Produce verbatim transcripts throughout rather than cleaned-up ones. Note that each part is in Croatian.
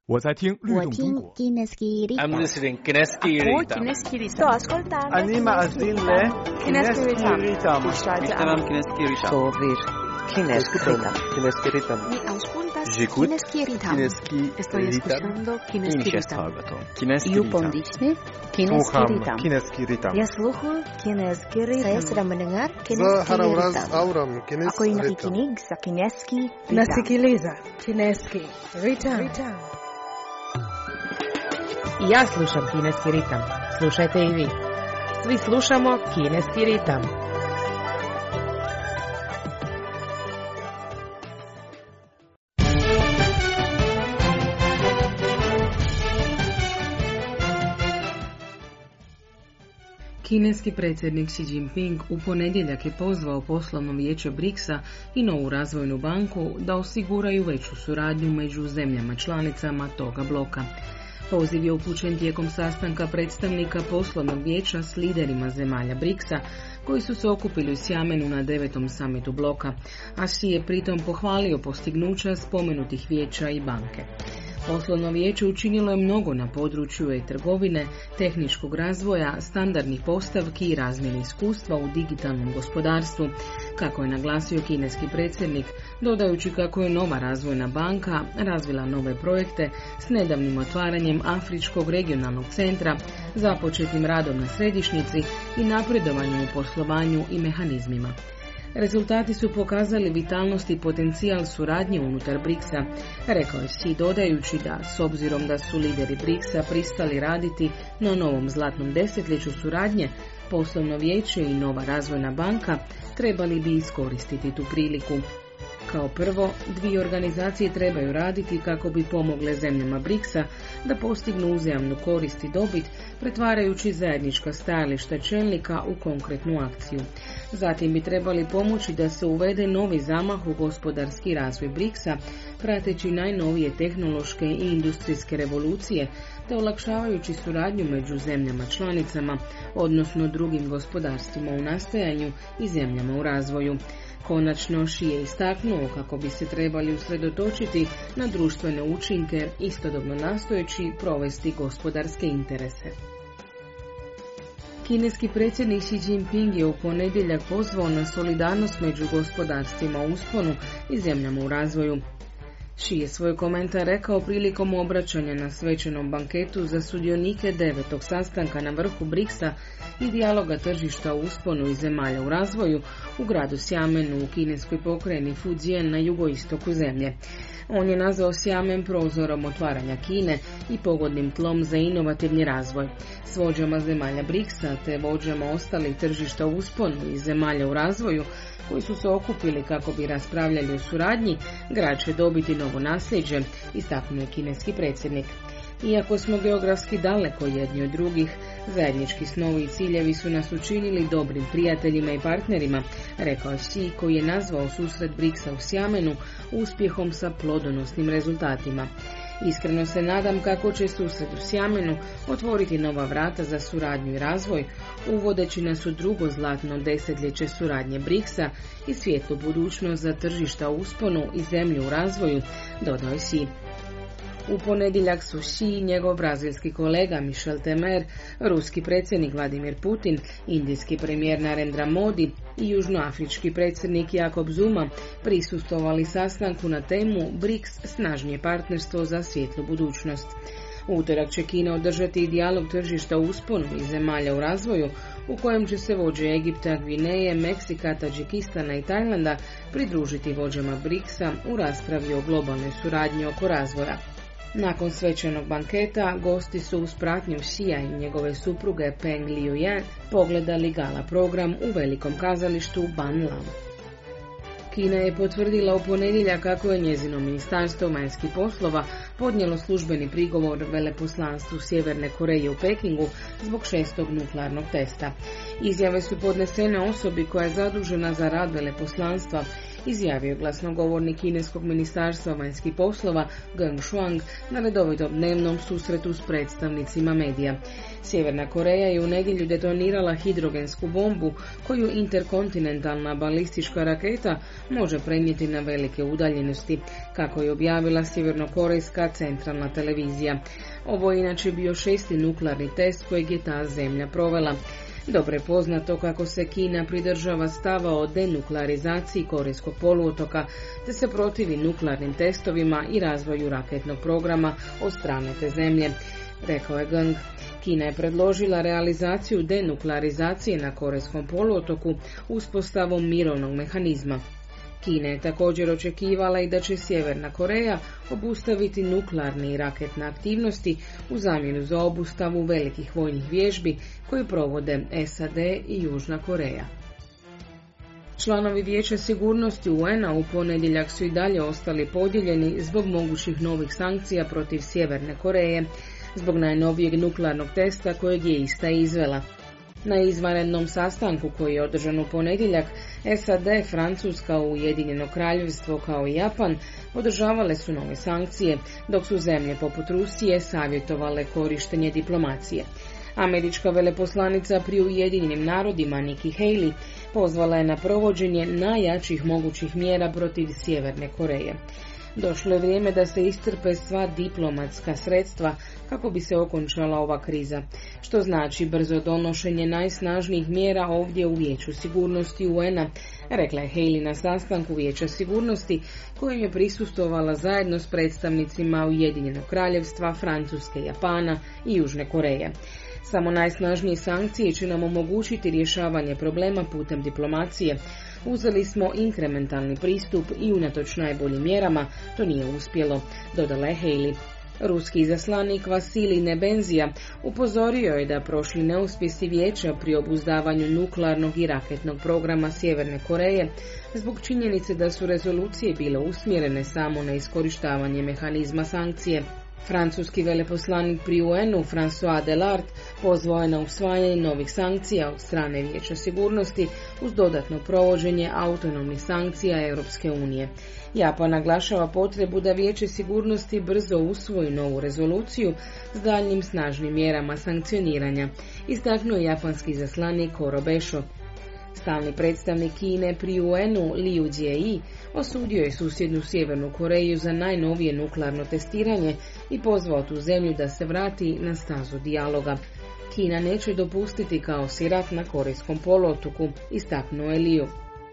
我在听律动中国。 I'm listening Kineski Ritam. Sto ascoltando. Anima Azile Kineski Ritam. Ishtaram Kineski Ritam. Sovir Kineski Ritam. Kineski Ritam. Mi auscultas J'écoute Kineski Ritam. Kineski Estoy escuchando Kineski Ritam. Kineski You Ritam. pondisne Kineski Słucham Ritam. Kineski Ritam. Я слухаю Kineski Ritam. Saya sedang mendengar За Kineski Harawraz Ritam. Auram Ako Kineski yung Ritam. nakikinig sa Kineski Ritam. Nasikiliza Kineski Ritam. I ja slušam Kineski ritam. Slušajte i vi. Svi slušamo Kineski ritam. Kineski predsjednik Xi Jinping u ponedjeljak je pozvao poslovno vijeće briksa i novu razvojnu banku da osiguraju veću suradnju među zemljama članicama toga bloka. Poziv je upućen tijekom sastanka predstavnika poslovnog vijeća s liderima zemalja briksa koji su se okupili u Sjamenu na devetom samitu bloka, a Xi je pritom pohvalio postignuća spomenutih vijeća i banke. Poslovno vijeće učinilo je mnogo na području e-trgovine, tehničkog razvoja, standardnih postavki i razmjene iskustva u digitalnom gospodarstvu, kako je naglasio kineski predsjednik, dodajući kako je nova razvojna banka razvila nove projekte s nedavnim otvaranjem Afričkog regionalnog centra, započetim radom na središnjici i napredovanjem u poslovanju i mehanizmima. Rezultati su pokazali vitalnost i potencijal suradnje unutar briksa, rekao je Xi dodajući da, s obzirom da su lideri briksa pristali raditi na novom zlatnom desetljeću suradnje, poslovno vijeće i nova razvojna banka trebali bi iskoristiti tu priliku. Kao prvo, dvije organizacije trebaju raditi kako bi pomogle zemljama briksa da postignu uzajamnu korist i dobit, pretvarajući zajednička stajališta čelnika u konkretnu akciju. Zatim bi trebali pomoći da se uvede novi zamah u gospodarski razvoj briksa, prateći najnovije tehnološke i industrijske revolucije, te olakšavajući suradnju među zemljama članicama, odnosno drugim gospodarstvima u nastajanju i zemljama u razvoju. Konačno, Xi je istaknuo kako bi se trebali usredotočiti na društvene učinke, istodobno nastojeći provesti gospodarske interese. Kineski predsjednik Xi Jinping je u ponedjeljak pozvao na solidarnost među gospodarstvima u usponu i zemljama u razvoju. Xi je svoj komentar rekao prilikom obraćanja na svečanom banketu za sudionike devetog sastanka na vrhu briksa i dijaloga tržišta u usponu i zemalja u razvoju u gradu Sjamenu u kineskoj pokrajini Fujian na jugoistoku zemlje. On je nazvao Sjamen prozorom otvaranja Kine i pogodnim tlom za inovativni razvoj. S vođama zemalja briksa te vođama ostalih tržišta u usponu i zemalja u razvoju koji su se okupili kako bi raspravljali o suradnji, grad će dobiti novo nasljeđe, istaknuo je kineski predsjednik. Iako smo geografski daleko jedni od drugih, zajednički snovi i ciljevi su nas učinili dobrim prijateljima i partnerima, rekao je Xi, koji je nazvao susret briksa u Sjamenu uspjehom sa plodonosnim rezultatima. Iskreno se nadam kako će susret u Sjamenu otvoriti nova vrata za suradnju i razvoj, uvodeći nas u drugo zlatno desetljeće suradnje briksa i svijetlu budućnost za tržišta u usponu i zemlju u razvoju, dodao je Xi. U ponedjeljak su Xi i njegov brazilski kolega Michel Temer, ruski predsjednik Vladimir Putin, indijski premijer Narendra Modi i južnoafrički predsjednik Jacob Zuma prisustvovali sastanku na temu briks snažnije partnerstvo za svjetlu budućnost. U utorak će Kina održati i dijalog tržišta u usponu i zemalja u razvoju, u kojem će se vođe Egipta, Gvineje, Meksika, Tadžikistana i Tajlanda pridružiti vođama briksa u raspravi o globalnoj suradnji oko razvoja. Nakon svečanog banketa, gosti su uz pratnju Xija i njegove supruge Peng Liyuan pogledali gala program u velikom kazalištu Ban Lam. Kina je potvrdila u ponedjeljak kako je njezino ministarstvo vanjskih poslova podnijelo službeni prigovor veleposlanstvu Sjeverne Koreje u Pekingu zbog šestog nuklearnog testa. Izjave su podnesene osobi koja je zadužena za rad veleposlanstva izjavio glasnogovornik kineskog ministarstva vanjskih poslova Geng Shuang na redovitom dnevnom susretu s predstavnicima medija. Sjeverna Koreja je u nedjelju detonirala hidrogensku bombu koju interkontinentalna balistička raketa može prenijeti na velike udaljenosti, kako je objavila sjevernokorejska centralna televizija. Ovo je inače bio šesti nuklearni test kojeg je ta zemlja provela. Dobro je poznato kako se Kina pridržava stava o denuklearizaciji Korejskog poluotoka, te se protivi nuklearnim testovima i razvoju raketnog programa od strane te zemlje, rekao je Geng. Kina je predložila realizaciju denuklearizacije na Korejskom poluotoku uspostavom mirovnog mehanizma. Kina je također očekivala i da će Sjeverna Koreja obustaviti nuklearne i raketne aktivnosti u zamjenu za obustavu velikih vojnih vježbi koje provode S A D i Južna Koreja. Članovi Vijeća sigurnosti U N-a u ponedjeljak su i dalje ostali podijeljeni zbog mogućih novih sankcija protiv Sjeverne Koreje, zbog najnovijeg nuklearnog testa kojeg je ista izvela. Na izvanrednom sastanku koji je održan u ponedjeljak, S A D, Francuska, Ujedinjeno Kraljevstvo kao i Japan podržavale su nove sankcije, dok su zemlje poput Rusije savjetovale korištenje diplomacije. Američka veleposlanica pri Ujedinjenim narodima Nikki Haley pozvala je na provođenje najjačih mogućih mjera protiv Sjeverne Koreje. Došlo je vrijeme da se iscrpe sva diplomatska sredstva kako bi se okončala ova kriza, što znači brzo donošenje najsnažnijih mjera ovdje u Vijeću sigurnosti U N-a, rekla je Haley na sastanku Vijeća sigurnosti kojem je prisustvovala zajedno s predstavnicima Ujedinjenog Kraljevstva, Francuske, Japana i Južne Koreje. Samo najsnažnije sankcije će nam omogućiti rješavanje problema putem diplomacije. Uzeli smo inkrementalni pristup i unatoč najboljim mjerama to nije uspjelo, dodala je Haley. Ruski izaslanik Vasilij Nebenzija upozorio je da prošli neuspjesi vijeća pri obuzdavanju nuklearnog i raketnog programa Sjeverne Koreje zbog činjenice da su rezolucije bile usmjerene samo na iskorištavanje mehanizma sankcije. Francuski veleposlanik pri U N-u François Delart pozvao je na usvajanje novih sankcija od strane Vijeća sigurnosti uz dodatno provođenje autonomnih sankcija Europske unije. Japan naglašava potrebu da Vijeće sigurnosti brzo usvoji novu rezoluciju s daljnjim snažnim mjerama sankcioniranja, istaknuo je japanski izaslanik Koro Bešo. Stalni predstavnik Kine pri U N-u Liu Jie osudio je susjednu Sjevernu Koreju za najnovije nuklearno testiranje i pozvao tu zemlju da se vrati na stazu dijaloga. Kina neće dopustiti kaos i rat na Korejskom poluotoku, istaknuo je Liu.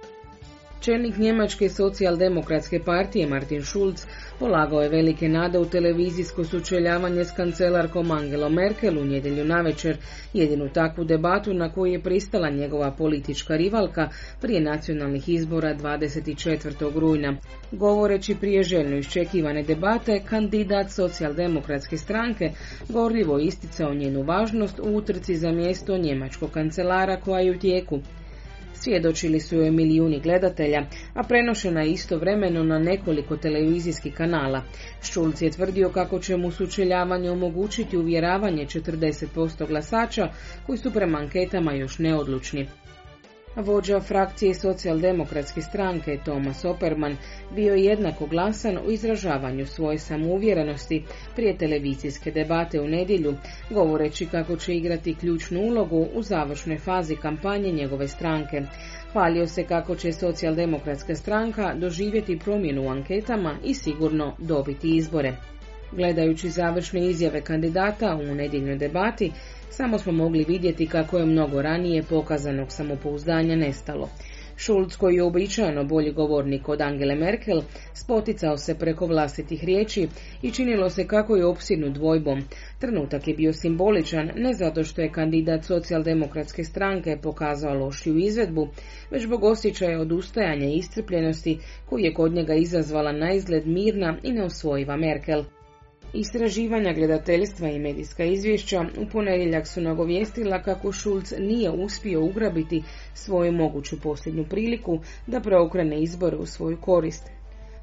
Čelnik Njemačke socijaldemokratske partije Martin Schulz polagao je velike nade u televizijsko sučeljavanje s kancelarkom Angelom Merkel u nedjelju navečer, jedinu takvu debatu na koju je pristala njegova politička rivalka prije nacionalnih izbora dvadeset četvrtog rujna. Govoreći prije željno iščekivane debate, kandidat socijaldemokratske stranke gorljivo isticao njenu važnost u utrci za mjesto njemačkog kancelara koja je u tijeku. Svjedočili su joj milijuni gledatelja, a prenošena je istovremeno na nekoliko televizijskih kanala. Schulz je tvrdio kako će mu sučeljavanje omogućiti uvjeravanje četrdeset posto glasača koji su prema anketama još neodlučni. Vođa frakcije socijaldemokratske stranke Thomas Opperman bio je jednako glasan u izražavanju svoje samouvjerenosti prije televizijske debate u nedjelju, govoreći kako će igrati ključnu ulogu u završnoj fazi kampanje njegove stranke. Hvalio se kako će socijaldemokratska stranka doživjeti promjenu u anketama i sigurno dobiti izbore. Gledajući završne izjave kandidata u nedjeljnoj debati, samo smo mogli vidjeti kako je mnogo ranije pokazanog samopouzdanja nestalo. Schulz, koji je uobičajeno bolji govornik od Angele Merkel, spoticao se preko vlastitih riječi i činilo se kako je opsjednut dvojbom. Trenutak je bio simboličan ne zato što je kandidat socijaldemokratske stranke pokazao lošiju izvedbu, već zbog osjećaja odustajanja i iscrpljenosti koju je kod njega izazvala naizgled mirna i neosvojiva Merkel. Istraživanja gledateljstva i medijska izvješća u ponedjeljak su nagovijestila kako Schulz nije uspio ugrabiti svoju moguću posljednju priliku da preokrene izbore u svoju korist.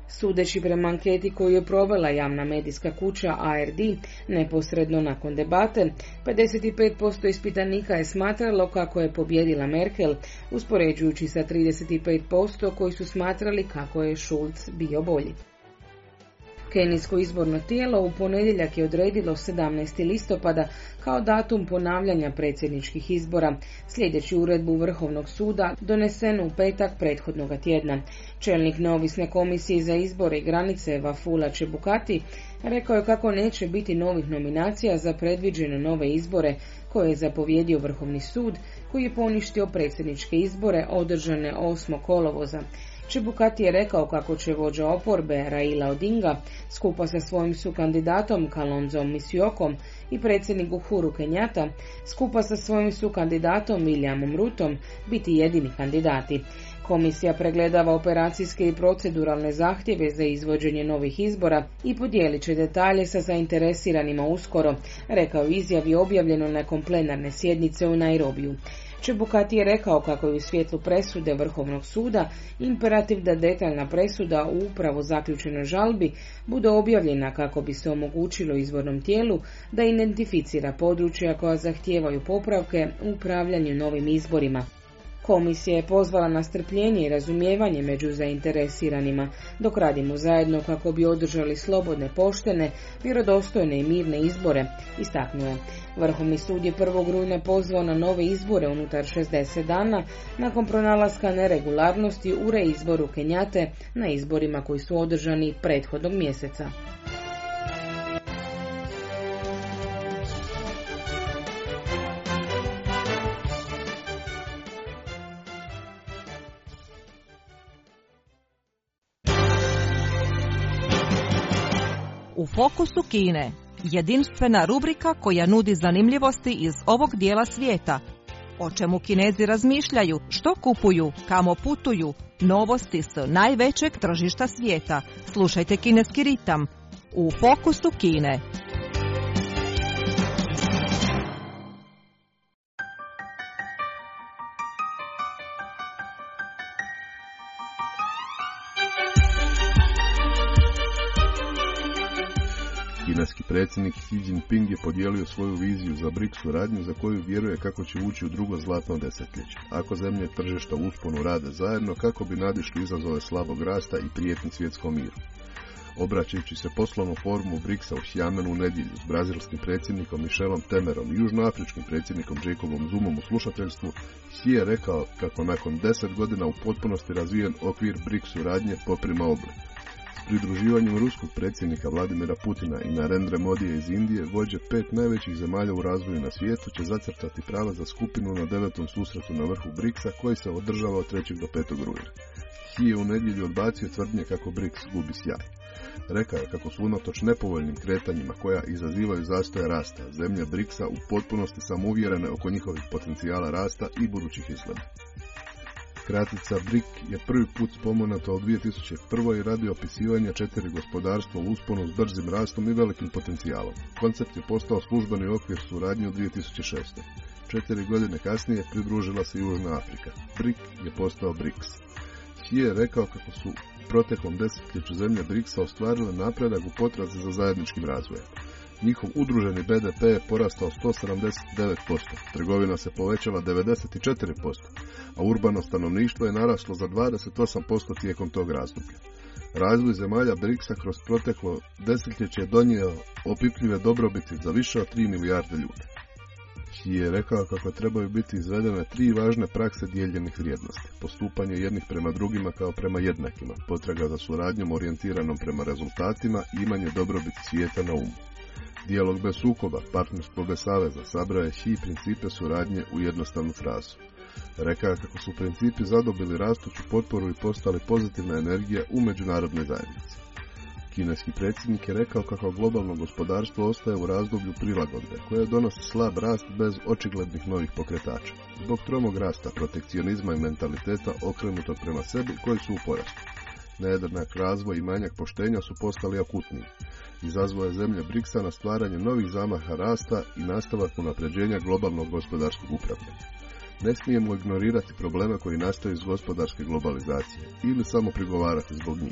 Sudeći prema anketi koju je provela javna medijska kuća A R D neposredno nakon debate, pedeset pet posto ispitanika je smatralo kako je pobjedila Merkel, uspoređujući sa trideset pet posto koji su smatrali kako je Schulz bio bolji. Kenijsko izborno tijelo u ponedjeljak je odredilo sedamnaesti listopada kao datum ponavljanja predsjedničkih izbora, slijedeći uredbu Vrhovnog suda donesenu u petak prethodnog tjedna. Čelnik neovisne komisije za izbore i granice Wafula Chebukati rekao je kako neće biti novih nominacija za predviđene nove izbore koje je zapovjedio Vrhovni sud, koji je poništio predsjedničke izbore održane osmog kolovoza. Chebukati je rekao kako će vođa oporbe Raila Odinga skupa sa svojim sukandidatom Kalonzom Musyokom i predsjednik Uhuru Kenyatta skupa sa svojim sukandidatom Williamom Rutom biti jedini kandidati. Komisija pregledava operacijske i proceduralne zahtjeve za izvođenje novih izbora i podijelit će detalje sa zainteresiranima uskoro, rekao izjavi objavljeno nakon plenarne sjednice u Nairobiju. Chebukati je rekao kako je u svjetlu presude Vrhovnog suda imperativ da detaljna presuda u upravo zaključenoj žalbi bude objavljena kako bi se omogućilo izvornom tijelu da identificira područja koja zahtijevaju popravke u upravljanju novim izborima. Komisija je pozvala na strpljenje i razumijevanje među zainteresiranima, dok radimo zajedno kako bi održali slobodne, poštene, vjerodostojne i mirne izbore, istaknuo je. Vrhovni sud je prvog rujna pozvao na nove izbore unutar šezdeset dana nakon pronalaska neregularnosti u reizboru Kenjate na izborima koji su održani prethodnog mjeseca. U fokusu Kine, jedinstvena rubrika koja nudi zanimljivosti iz ovog dijela svijeta. O čemu Kinezi razmišljaju, što kupuju, kamo putuju, novosti s najvećeg tržišta svijeta. Slušajte Kineski ritam u fokusu Kine. Kineski predsjednik Xi Jinping je podijelio svoju viziju za BRICS suradnju za koju vjeruje kako će ući u drugo zlatno desetljeće. Ako zemlje tržišta usponu rade zajedno, kako bi nadišli izazove slabog rasta i prijetnji svjetskom miru. Obraćajući se poslovnom forumu BRICS-a u Xiamenu u nedjelju s brazilskim predsjednikom Michelom Temerom i južnoafričkim predsjednikom Jacobom Zumom u slušateljstvu, Xi je rekao kako nakon deset godina u potpunosti razvijen okvir BRICS suradnje poprima oblik. Pridruživanjem ruskog predsjednika Vladimira Putina i Narendra Modija iz Indije, vođe pet najvećih zemalja u razvoju na svijetu će zacrtati prava za skupinu na devetom susretu na vrhu BRICS-a koji se održava od trećeg do petog rujna. Xi je u nedjelju odbacio tvrdnje kako BRICS gubi sjaj. Rekao je kako su unatoč nepovoljnim kretanjima koja izazivaju zastoje rasta, zemlje BRICS-a u potpunosti samouvjerene oko njihovih potencijala rasta i budućih izgleda. Kratica B R I C je prvi put spomenuta u dvije tisuće prve i radi opisivanja četiri gospodarstva u usponu s brzim rastom i velikim potencijalom. Koncept je postao službeni okvir suradnje u dvije tisuće šeste. Četiri godine kasnije pridružila se Južna Afrika. B R I C je postao BRICS. Xi je rekao kako su u proteklom desetljeću zemlje BRICS-a ostvarile napredak u potrazi za zajedničkim razvojem. Njihov udruženi B D P je porastao sto sedamdeset devet posto, trgovina se povećala devedeset četiri posto, a urbano stanovništvo je naraslo za dvadeset osam posto tijekom tog razdoblja. Razvoj zemalja BRICS-a kroz proteklo desetljeće je donio opipljive dobrobiti za više od tri milijarde ljudi. Xi je rekao kako trebaju biti izvedene tri važne prakse dijeljenih vrijednosti, postupanje jednih prema drugima kao prema jednakima, potraga za suradnjom orijentiranom prema rezultatima i imanje dobrobiti svijeta na umu. Dijalog bez sukoba, partnerstvo bez saveza, sabrao je Xi principe suradnje u jednostavnu frazu. Rekao je kako su principi zadobili rastuću potporu i postali pozitivna energija u međunarodnoj zajednici. Kineski predsjednik je rekao kako globalno gospodarstvo ostaje u razdoblju prilagodbe, koje donosi slab rast bez očiglednih novih pokretača. Zbog tromog rasta, protekcionizma i mentaliteta okrenutog prema sebi koji su u porastu. Nejednak razvoj i manjak poštenja su postali akutniji. Izazvao je zemlje BRICS-a na stvaranje novih zamaha rasta i nastavak unapređenja globalnog gospodarskog upravljanja. Ne smijemo ignorirati probleme koji nastaju iz gospodarske globalizacije ili samo prigovarati zbog njih.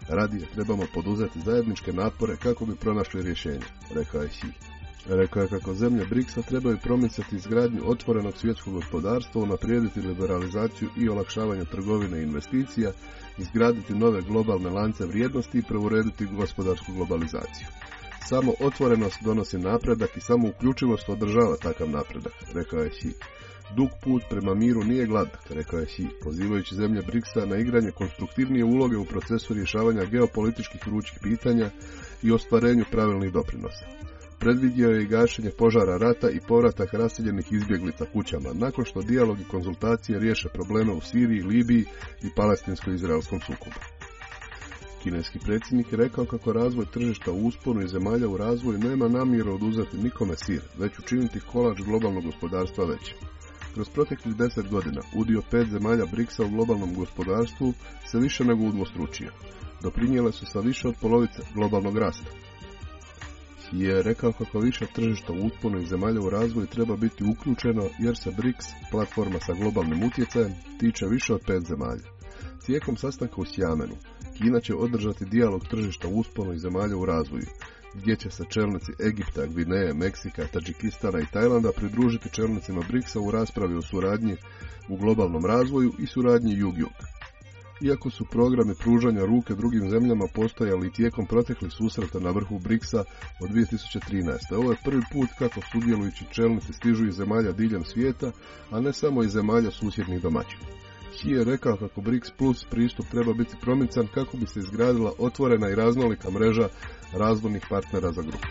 Radije trebamo poduzeti zajedničke napore kako bi pronašli rješenje, rekao je Xi. Rekao je kako zemlje briksa trebaju promicati izgradnju otvorenog svjetskog gospodarstva, unaprijediti liberalizaciju i olakšavanje trgovine i investicija, izgraditi nove globalne lance vrijednosti i preurediti gospodarsku globalizaciju. Samo otvorenost donosi napredak i samo uključivost održava takav napredak, rekao je Xi. Dug put prema miru nije gladak, rekao je Xi, pozivajući zemlje briksa na igranje konstruktivnije uloge u procesu rješavanja geopolitičkih vrućih pitanja i ostvarenju pravilnih doprinosa. Predvidio je i gašenje požara rata i povratak raseljenih izbjeglica kućama, nakon što dijalog i konzultacije riješe probleme u Siriji, Libiji i palestinsko-izraelskom sukobu. Kineski predsjednik je rekao kako razvoj tržišta u usponu i zemalja u razvoju nema namjeru oduzeti nikome sir, već učiniti kolač globalnog gospodarstva većim. Kroz proteklih deset godina udio pet zemalja briksa u globalnom gospodarstvu se više nego udvostručio. Doprinijele su sa više od polovice globalnog rasta. Je rekao kako više tržišta u usponu i zemalja u razvoju treba biti uključeno jer se briks, platforma sa globalnim utjecajem, tiče više od pet zemalja. Tijekom sastanka u Sjamenu, Kina će održati dijalog tržišta u usponu i zemalja u razvoju, gdje će se čelnici Egipta, Gvineje, Meksika, Tadžikistana i Tajlanda pridružiti čelnicima briksa u raspravi o suradnji u globalnom razvoju i suradnji jug-jug. Iako su programi pružanja ruke drugim zemljama postojali tijekom proteklih susreta na vrhu briksa od dvije tisuće trinaeste. Ovo je prvi put kako sudjelujući čelnici stižu iz zemalja diljem svijeta, a ne samo iz zemalja susjednih domaćina. Xi je rekao kako briks plus pristup treba biti promican kako bi se izgradila otvorena i raznolika mreža razvojnih partnera za grupu.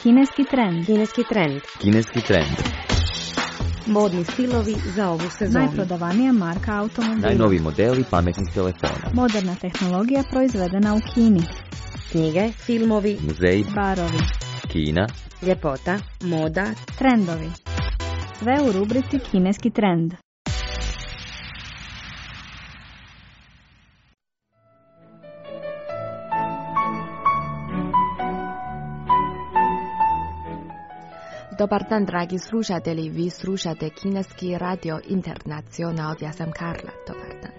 Kineski trend. Kineski trend. Kineski trend. Modni stilovi za ovu sezonu. Najprodavanija marka automobila. Najnoviji modeli pametnih telefona. Moderna tehnologija proizvedena u Kini. Knjige, filmovi, muzeji, barovi, Kina, ljepota, moda, trendovi. Sve u rubrici Kineski trend. Dobar dan, dragi slušatelji, vi slušate Kineski radio internacional, ja sam Karla, dobar dan.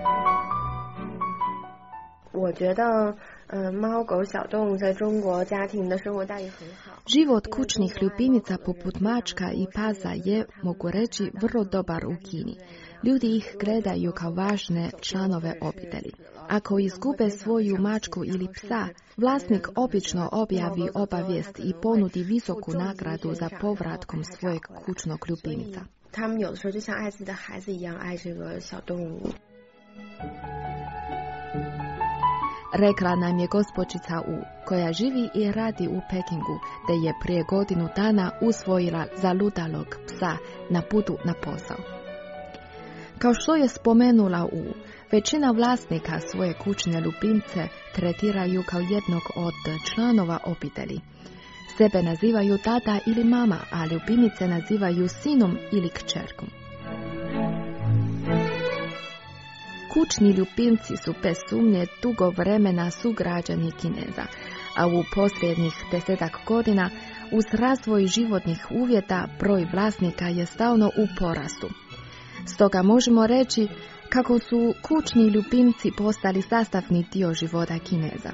我觉得，呃，猫狗小动物在中国家庭的生活待遇很好。 Život kućnih ljubimica poput mačka i pasa je, mogu reći, vrlo dobar u Kini. Ljudi ih gledaju kao važne članove obitelji. Ako izgube svoju mačku ili psa, vlasnik obično objavi obavijest i ponudi visoku nagradu za povratkom svojeg kućnog ljubimica. 他们有的时候就像爱自己的孩子一样爱这个小动物。 Rekla nam je gospođica U, koja živi i radi u Pekingu, te je prije godinu dana usvojila zaludalog psa na putu na posao. Kao što je spomenula U, većina vlasnika svoje kućne ljubimce tretiraju kao jednog od članova obitelji. Sebe nazivaju tata ili mama, a ljubimice nazivaju sinom ili kćerkom. Kućni ljubimci su bez sumnje dugo vremena sugrađani Kineza, a u posljednjih desetak godina uz razvoj životnih uvjeta broj vlasnika je stalno u porastu. Stoga možemo reći kako su kućni ljubimci postali sastavni dio života Kineza.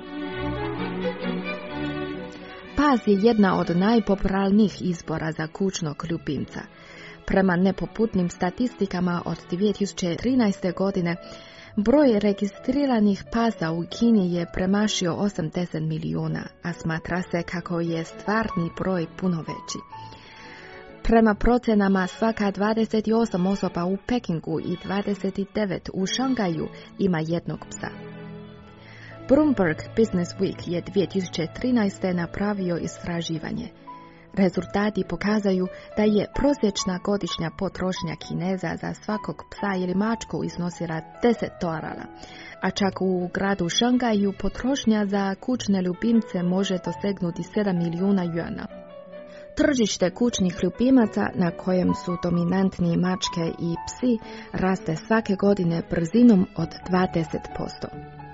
Pas je jedna od najpopularnijih izbora za kućnog ljubimca. Prema nepoputnim statistikama od dvije tisuće trinaeste. godine, broj registriranih pasa u Kini je premašio osamdeset milijuna, a smatra se kako je stvarni broj puno veći. Prema procenama, svaka dvadeset osam osoba u Pekingu i dvadeset devet u Šangaju ima jednog psa. Bloomberg Business Week je dvije tisuće trinaeste. napravio istraživanje. Rezultati pokazaju da je prosječna godišnja potrošnja Kineza za svakog psa ili mačku iznosila deset dolara, a čak u gradu Šangaju potrošnja za kućne ljubimce može dosegnuti sedam milijuna juana. Tržište kućnih ljubimaca, na kojem su dominantni mačke i psi, raste svake godine brzinom od dvadeset posto.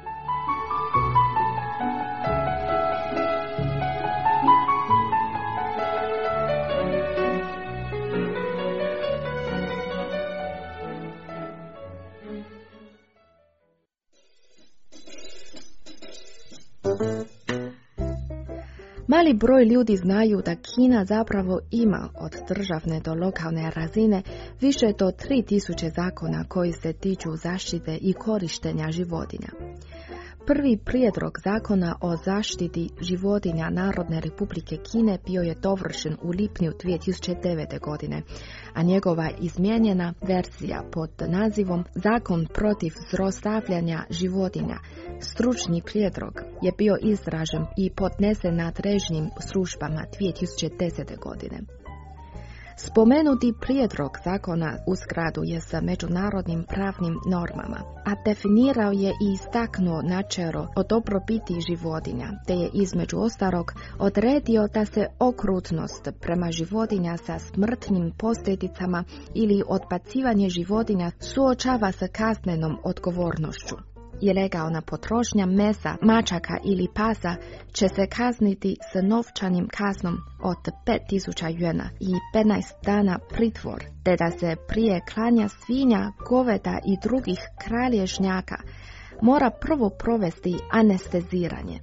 Mali broj ljudi znaju da Kina zapravo ima od državne do lokalne razine više do tri tisuće zakona koji se tiču zaštite i korištenja životinja. Prvi prijedlog zakona o zaštiti životinja Narodne Republike Kine bio je dovršen u lipnju dvije tisuće devete. godine, a njegova izmijenjena verzija pod nazivom Zakon protiv zlostavljanja životinja, stručni prijedlog, je bio izražen i podnesen nadležnim službama dvije tisuće desete. godine. Spomenuti prijedlog zakona u skladu je sa međunarodnim pravnim normama, a definirao je i istaknuo načelo o dobrobiti životinja, te je između ostalog odredio da se okrutnost prema životinja sa smrtnim posljedicama ili odbacivanje životinja suočava sa kaznenom odgovornošću. Ilegalna potrošnja mesa, mačaka ili pasa će se kazniti s novčanim kaznom od pet tisuća juana i petnaest dana pritvor, te da se prije klanja svinja, goveda i drugih kralježnjaka mora prvo provesti anesteziranje.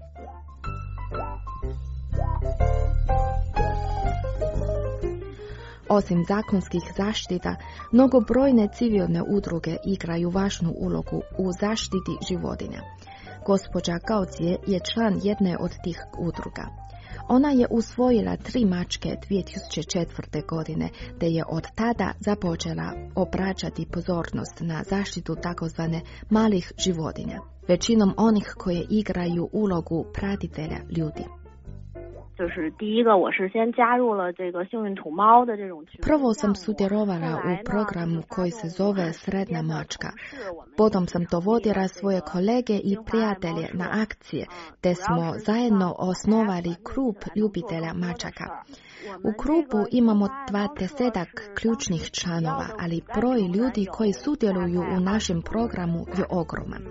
Osim zakonskih zaštita, mnogobrojne civilne udruge igraju važnu ulogu u zaštiti životinja. Gospođa Gaucije je član jedne od tih udruga. Ona je usvojila tri mačke dvije tisuće četvrte. godine, te je od tada započela obraćati pozornost na zaštitu takozvane malih životinja, većinom onih koje igraju ulogu pratitelja ljudi. Prvo sam sudjelovala u programu koji se zove Sretna mačka. Potom sam dovodila svoje kolege i prijatelje na akcije, te smo zajedno osnovali klub ljubitelja mačaka. U klubu imamo dvadesetak ključnih članova, ali broj ljudi koji sudjeluju u našem programu je ogroman.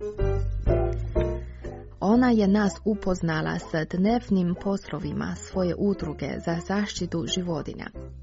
Ona je nas upoznala s dnevnim poslovima svoje udruge za zaštitu životinja.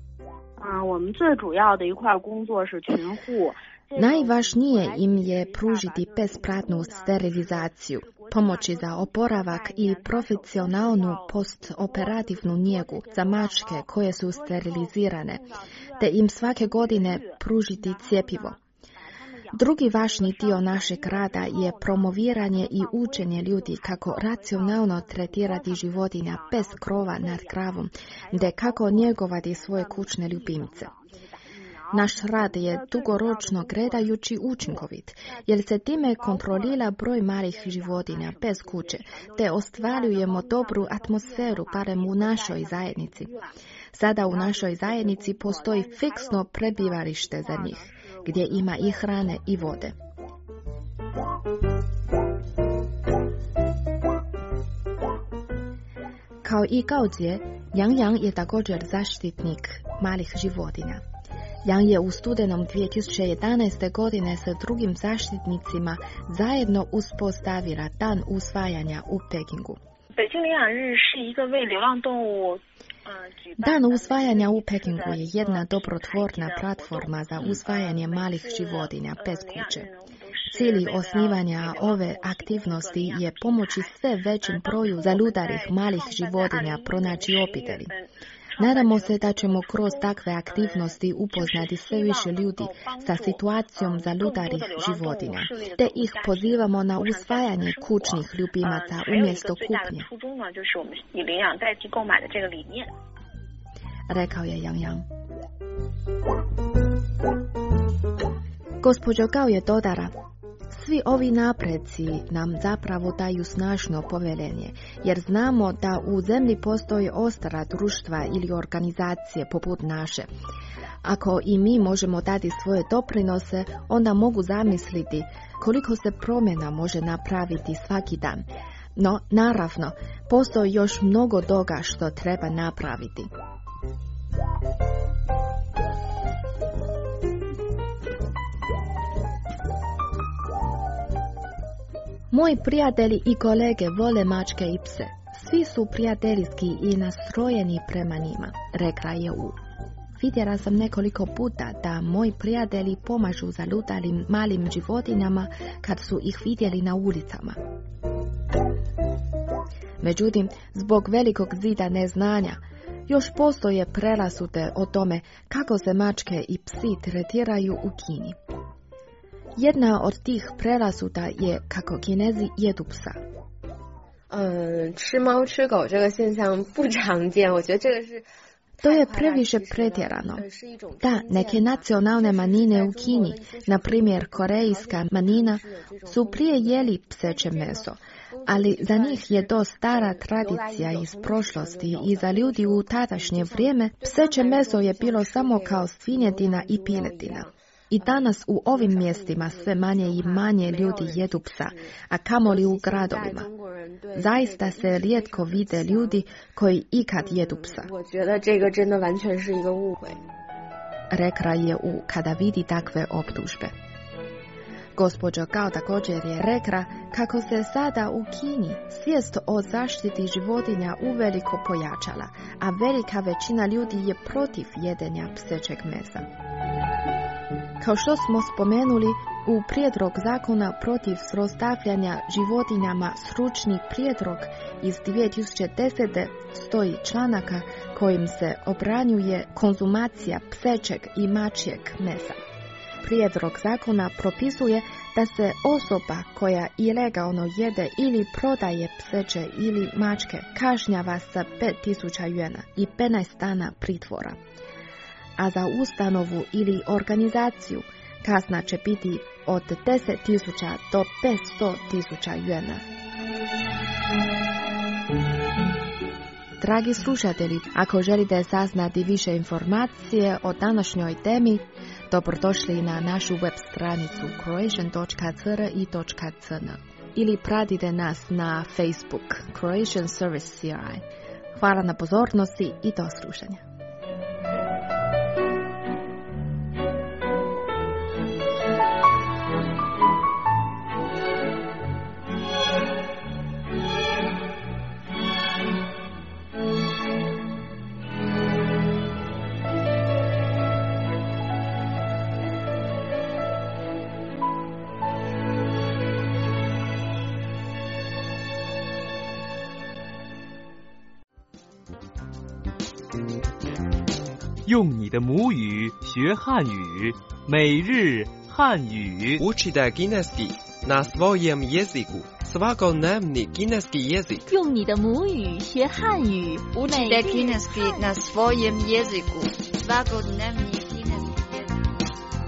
Najvažnije im je pružiti besplatnu sterilizaciju, pomoći za oporavak i profesionalnu postoperativnu njegu za mačke koje su sterilizirane, te im svake godine pružiti cjepivo. Drugi važni dio našeg rada je promoviranje i učenje ljudi kako racionalno tretirati životinja bez krova nad glavom, te kako njegovati svoje kućne ljubimce. Naš rad je dugoročno gledajući učinkovit, jer se time kontrolira broj malih životinja bez kuće, te ostvarujemo dobru atmosferu barem u našoj zajednici. Sada u našoj zajednici postoji fiksno prebivalište za njih, gdje ima i hrane i vode. Kao i Gaozie, Yang Yang je također zaštitnik malih životinja. Yang je u studenom dvije tisuće jedanaeste. godine sa drugim zaštitnicima zajedno uspostavila dan usvajanja u Pekingu. Dan usvajanja u Pekingu je jedna dobrotvorna platforma za usvajanje malih životinja bez kuće. Cilj osnivanja ove aktivnosti je pomoći sve većem broju zalutalih malih životinja pronaći obitelji. Nadamo se da ćemo kroz takve aktivnosti upoznati sve više ljudi sa situacijom zalutalih životinja, te ih pozivamo na usvajanje kućnih ljubimaca umjesto kupnje, rekao je Yang Yang. Gospođo Gao je dodala: svi ovi napreci nam zapravo daju snažno povjerenje, jer znamo da u zemlji postoji ostala društva ili organizacije poput naše. Ako i mi možemo dati svoje doprinose, onda mogu zamisliti koliko se promjena može napraviti svaki dan. No, naravno, postoji još mnogo toga što treba napraviti. Moji prijatelji i kolege vole mačke i pse. Svi su prijateljski i nastrojeni prema njima, rekla je U. Vidjela sam nekoliko puta da moji prijatelji pomažu zalutalim malim životinjama kad su ih vidjeli na ulicama. Međutim, zbog velikog zida neznanja, još postoje predrasude o tome kako se mačke i psi tretiraju u Kini. Jedna od tih predrasuda je kako Kinezi jedu psa. To je previše pretjerano. Da, neke nacionalne manjine u Kini, na primjer korejska manjina, su prije jeli pseće meso, ali za njih je to stara tradicija iz prošlosti i za ljudi u tadašnje vrijeme pseće meso je bilo samo kao svinjetina i piletina. I danas u ovim mjestima sve manje i manje ljudi jedu psa, a kamoli u gradovima. Zaista se rijetko vide ljudi koji ikad jedu psa, rekla je U kada vidi takve optužbe. Gospođa Gao također je rekla kako se sada u Kini svijest o zaštiti životinja uveliko pojačala, a velika većina ljudi je protiv jedenja psećeg mesa. Kao što smo spomenuli, u prijedlog zakona protiv zlostavljanja životinjama stručni prijedlog iz dvije tisuće desete. stoji članaka kojim se obranjuje konzumacija psećeg i mačjeg mesa. Prijedlog zakona propisuje da se osoba koja ilegalno jede ili prodaje pseće ili mačke kažnjava sa pet tisuća juana i petnaest dana pritvora. A za ustanovu ili organizaciju kazna će biti od deset tisuća do petsto tisuća juana. Dragi slušatelji, ako želite saznati više informacije o današnjoj temi, dobrodošli na našu web stranicu croatian dot c r i dot c n ili pratite nas na Facebook Croatian Service C R I. Hvala na pozornosti i do slušanja. 用你的母语学汉语，每日汉语。 Učite kineski na svojem jeziku. Svakodnevni kineski jezik. 用你的母语学汉语。 Učite kineski na svojem jeziku. Svakodnevni kineski jezik.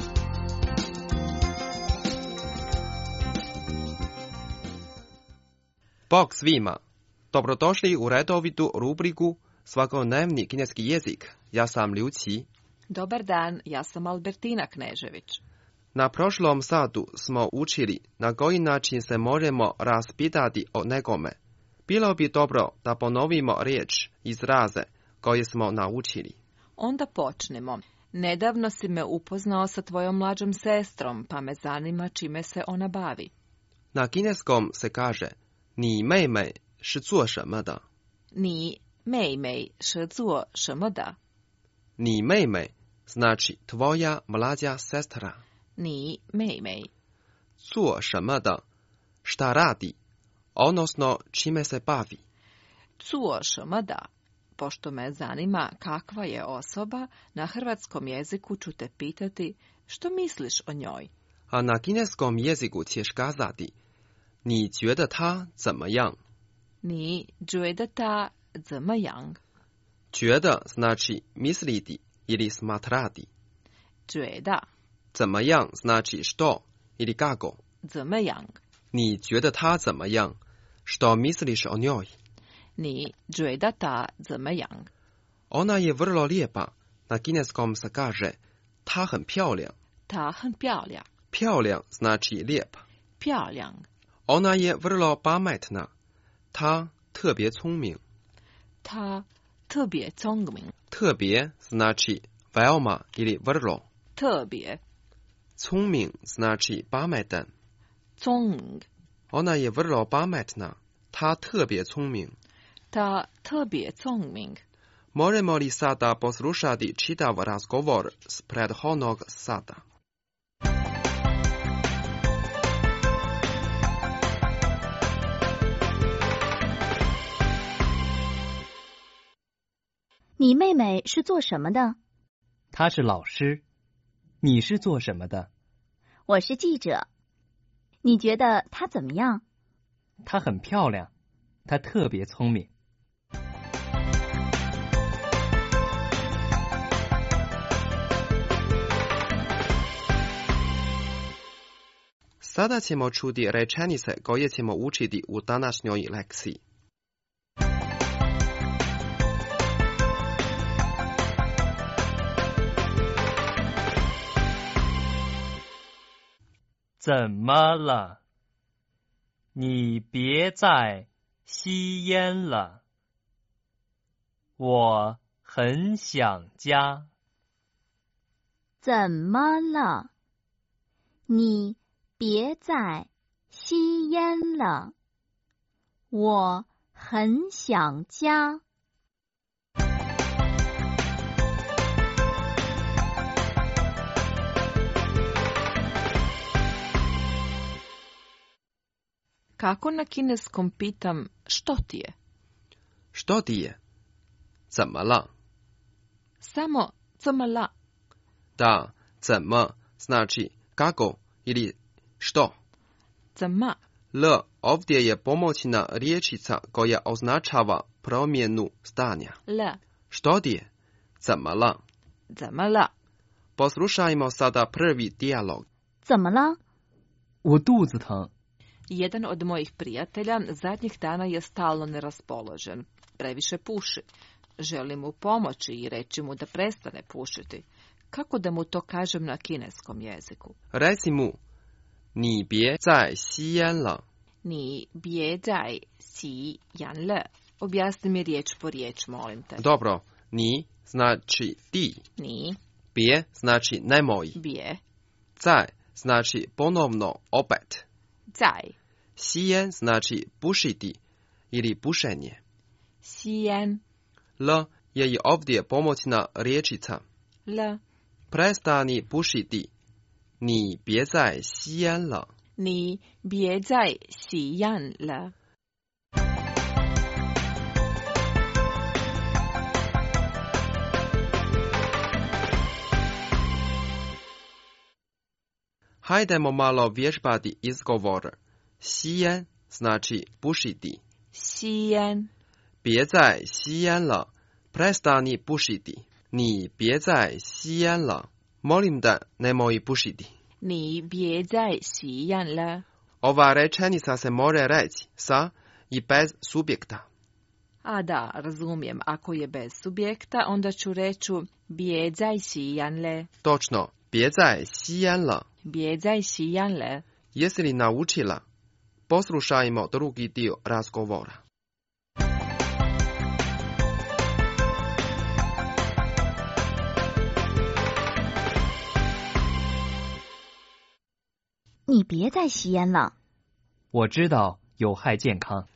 Bog svima. Dobrodošli u redovitu rubriku Svakodnevni kineski jezik. Ja sam Liu Qi. Dobar dan, ja sam Albertina Knežević. Na prošlom satu smo učili na koji način se možemo raspitati o nekome. Bilo bi dobro da ponovimo riječ, izraze koje smo naučili. Onda počnemo. Nedavno si me upoznao sa tvojom mlađom sestrom, pa me zanima čime se ona bavi. Na kineskom se kaže Ni mei mei shi zuo shenme de. Ni mei mei shi zuo shenme de. Ni mei mei znači tvoja mlađa sestra. Ni mei mei. Zuo shenme de šta radi, odnosno čime se bavi. Zuo shenme de. Pošto me zanima kakva je osoba, na hrvatskom jeziku ću te pitati što misliš o njoj. A na kineskom jeziku ćeš kazati Ni觉得他怎么样? Ni觉得他怎么样? 觉得 znači misliti ili smatrati. 觉得怎么样 znači što ili kako. 怎么样? 你觉得他怎么样? Što misliš o njoj? 你觉得他怎么样? Ona je vrlo lijepa. Na kineskom se kaže ta很漂亮. 她很漂亮. 漂亮 znači lijep. 漂亮. Ona je vrlo pametna. Ta 特别聪明. 她特别聪明. 特别 znači veoma ili vrlo. 特别. 聪明 znači pametan. 聪明. Ona je vrlo pametna. Ta 特别聪明. 她特别聪明. Možemo li sada poslušati čitav razgovor s prethodnog sata? 你妹妹是做什么的？ 她是老师。你是做什么的？ 我是记者。你觉得她怎么样？ 她很漂亮，她特别聪明。 Sada ćemo čuti rečenice koje ćemo učiti u današnjoj lekciji. 怎么了？你别再吸烟了。我很想家。 怎么了？你别再吸烟了。我很想家。 Kako na kineskom pitam što ti je? Što ti je? 怎么了? Samo 怎么了? Da, 怎么 znači kako ili što. 怎么? L ovdje je pomoćna riječica koja označava promjenu stanja. L. Što ti je? 怎么了? 怎么了? Poslušajmo sada prvi dijalog. 怎么了? 我肚子疼。 Jedan od mojih prijatelja zadnjih dana je stalno neraspoložen. previše puši. Želim mu pomoći i reći mu da prestane pušiti. Kako da mu to kažem na kineskom jeziku? Reci mu, ni bie zai xi yan le. Ni bie zai xi yan le. Objasni mi riječ po riječ, molim te. Dobro, ni znači ti. Ni. Bie znači nemoj. Bie. Zai znači ponovno, opet. Zai. Xi yan znači pušiti ili pušenje. Xi yan. L je i ovdje pomoćna riječica. L. Prestani pušiti. Ni bie zai xi yan le. Ni bie zai xi yan le. Hajdemo malo vježbati izgovor. Xi yan znači pušiti. Xi yan. Bie zai xi yan le. Prestani pušiti. Ni bie zai xi yan le. Molim da nemoj pušiti. Ni bie zai xi yan le. Ova rečenica se može reći sa i bez subjekta. A da, razumijem. Ako je bez subjekta, onda ću reći bie zai xi yan le. Točno, bie zai xi yan le. Bie zai xi yan le. Jesi li naučila? Poslušajmo drugi dio razgovora. 你别再吸烟了。 我知道有害健康。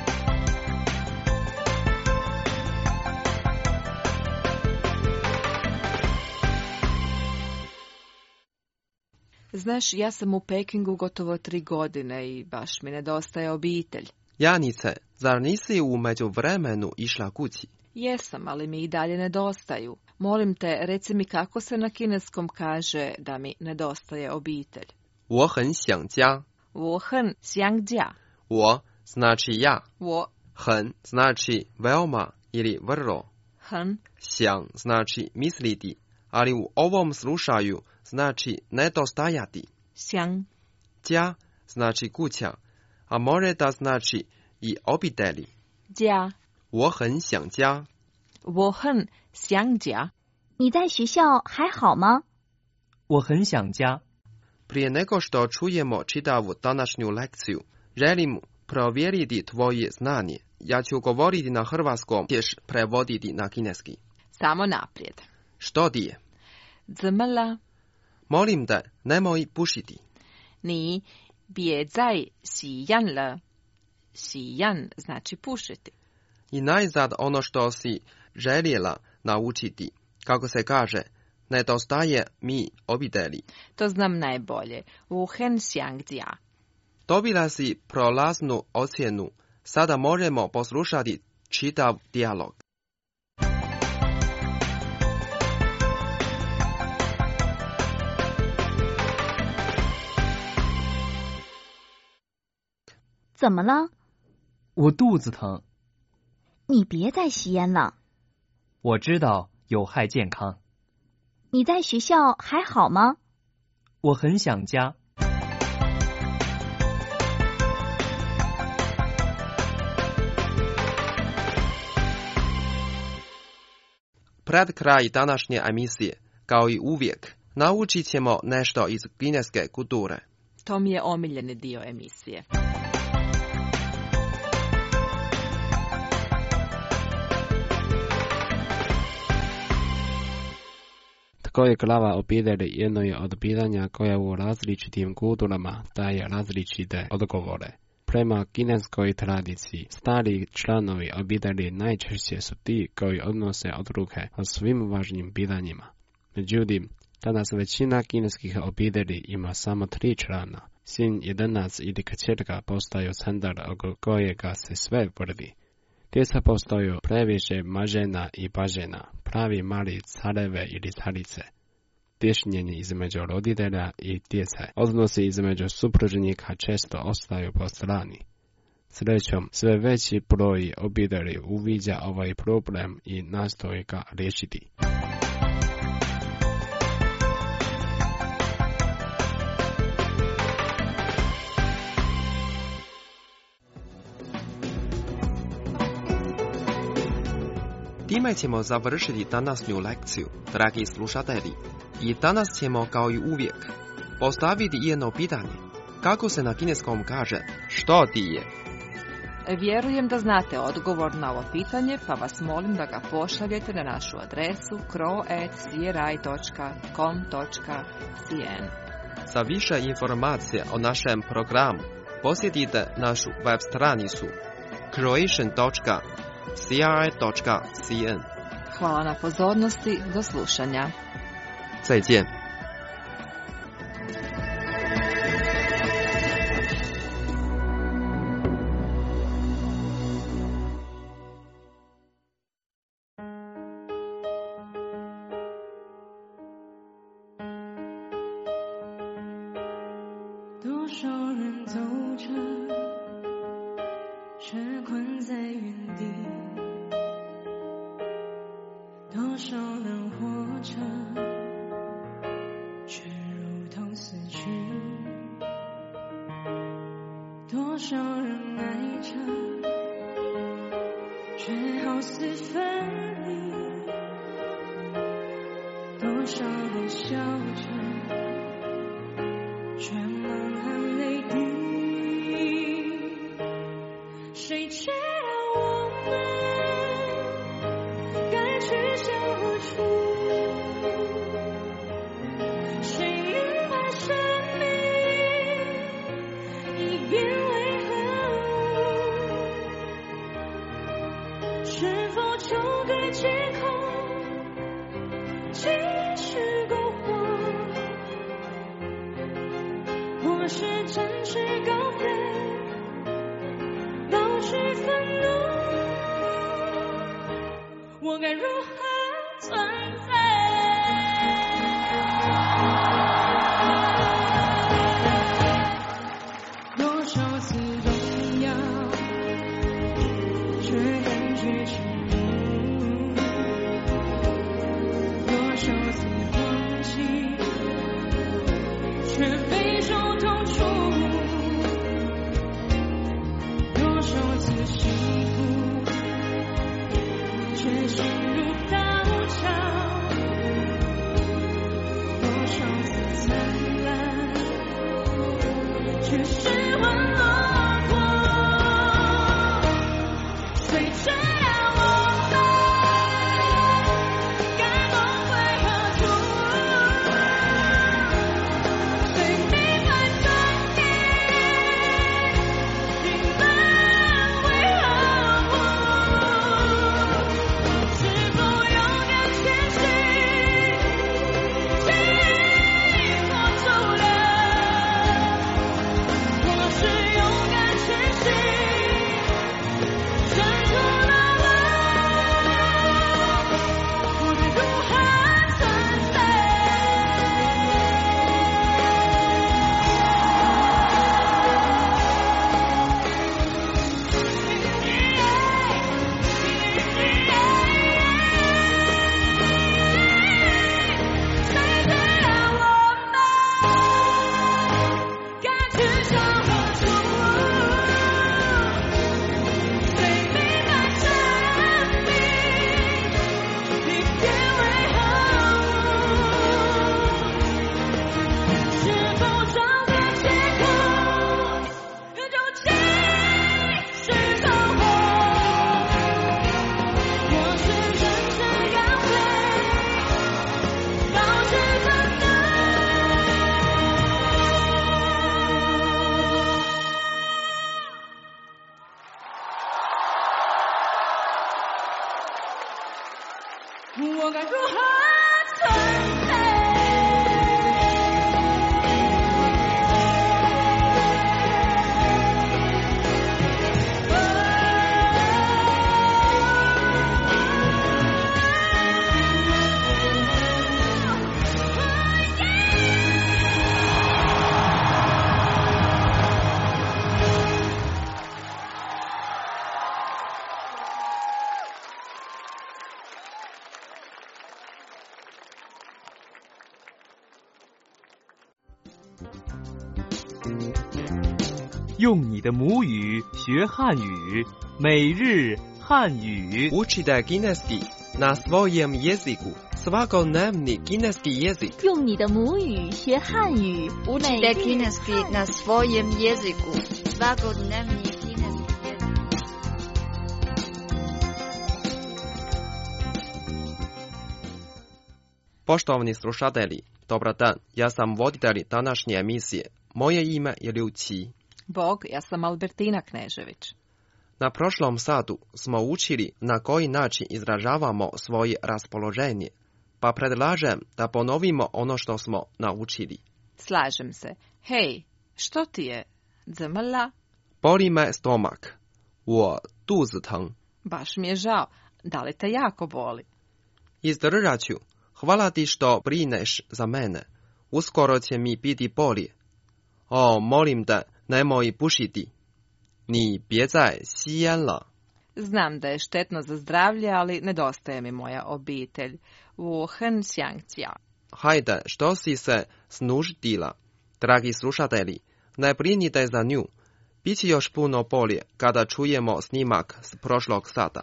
Znaš, ja sam u Pekingu gotovo tri godine i baš mi nedostaje obitelj. Janice, zar nisi u međuvremenu išla kući? Jesam, ali mi i dalje nedostaju. Molim te, reci mi kako se na kineskom kaže da mi nedostaje obitelj. 我很想家。 我很想家。 我 znači ja. 我很 znači veoma ili vrlo. 很想 znači misliti, ali u ovom slučaju znači nedostajati. 想家 znači kuća, a može da znači i obitelji. 家我很想家。 我很想家。 你在学校还好吗？ 我很想家。 Prije nego što čujemo čitavu današnju lekciju, želim provjeriti tvoje znanje. Ja ću govoriti na hrvatskom, ćeš prevoditi na kineski. Samo naprijed. Što ti je? 怎么了？ Molim te, nemoj pušiti. 你别再吸烟了。吸烟 znači pušiti. I najzad ono što si željela naučiti, kako se kaže, nedostaje mi obitelji. To znam najbolje. 我很想家。 Dobila si prolaznu ocjenu. Sada možemo poslušati čitav dijalog. 怎么了？ 我肚子疼。 你别再吸烟了。 我知道有害健康。 你在学校还好吗？ 我很想家。 Pred kraj današnje emisije, kao i uvijek, naučit ćemo nešto iz kineske kulture. To mi je omiljeni dio emisije. Tko je glava obitelji jedno je od pitanja koja u različitim kulturama daje različite odgovore. Prema kineskoj tradiciji, stari članovi obitelji najčešće su ti koji odnose odluke o svim važnim pitanjima. Međutim, danas većina kineskih obitelji ima samo tri člana. Sin, jedanac ili kćerka postaju centar oko kojega se sve vrti. Djeca postaju previše mažena i bažena, pravi mali careve ili carice. Tješnjenje između roditelja i djece, odnosi između supružnika često ostaju po strani. Srećom, sve veći broj obitelji uviđa ovaj problem i nastoji ga riješiti. Time ćemo završiti današnju lekciju, dragi slušatelji. I danas ćemo, kao i uvijek, postaviti jedno pitanje. Kako se na kineskom kaže što ti je? Vjerujem da znate odgovor na ovo pitanje, pa vas molim da ga pošaljete na našu adresu crow at c r i dot com dot c n. Za više informacija o našem programu posjetite našu web stranicu croatian dot c r i dot c n. Hvala na pozornosti, do slušanja. 再见。 多少人走着，却困在原地；多少人活着，却如同死去；多少人爱着，却好似分离；多少人笑着，却满含泪滴。谁知道我们该去向何处？谁明白生命已变为何物？是否就该借口继续苟活？或是展翅高飞，导致愤怒？我该如何存在？多少次动摇，却感觉沉默；多少次放弃，却备受痛楚；多少次幸福，却陷入高潮；多少次灿烂，却失魂落魄。谁知道我们该梦回何处？谁明白生命已沦为何物？是否勇敢前行，经过阻拦？或是勇敢前行，挣脱了我？我该如何存在？谁知道我们该去向何处？谁明白生命已变为何物？是否找个借口就继续苟活？或是真正高飞，导致愤怒？我该如何存在？ 用你的母语学汉语，每日汉语。 Učite kineski na svojem jeziku svakodnevni kineski jezik. 用你的母语学汉语， Učite kineski na svojem jeziku svakodnevni kineski jezik. Poštovani slušatelji, dobar dan, ja sam voditelj današnje emisije. Moje ime je Liu Qi. Bog, ja sam Albertina Knežević. Na prošlom satu smo učili na koji način izražavamo svoje raspoloženje, pa predlažem da ponovimo ono što smo naučili. Slažem se. Hej, što ti je? Zmrla? Boli me stomak. 我肚子疼. Baš mi je žao. Da li te jako boli? Izdržat ću. Hvala ti što brineš za mene. Uskoro će mi biti bolje. O, molim te, nemoj pušiti. 你别再吸烟了. Znam da je štetno za zdravlje, ali nedostaje mi moja obitelj. 我很想家. Hajde, što si se snuždila? Dragi slušatelji, ne brinite za nju. Biće još puno bolje kada čujemo snimak s prošlog sata.